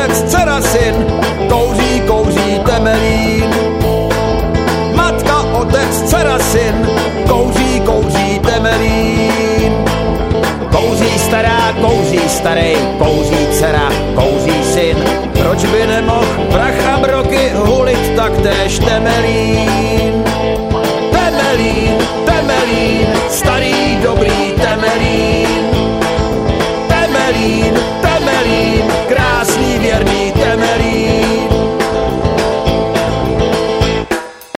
otec, dcera, syn, kouří, kouří Temelín. Matka, otec, dcera, syn, kouří, kouří Temelín. Kouří stará, kouří starý, kouří dcera, kouří syn. Proč by nemohl pracha broky hulit taktéž Temelín?